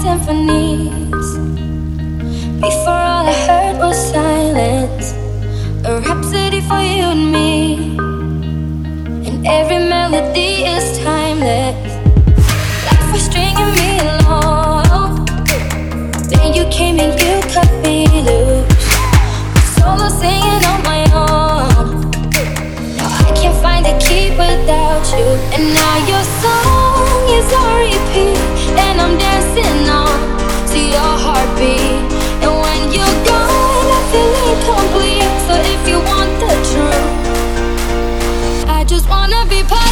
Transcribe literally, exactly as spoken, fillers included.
symphonies. Before all I heard was silence, a rhapsody for you and me. And every melody is timeless, like for stringing me along. Then you came and you cut me loose, solo singing on my own. Now I can't find a key without you. And now your song is on repeat, and I'm dancing on to your heartbeat. And when you're gone, I feel incomplete. So if you want the truth, I just wanna be part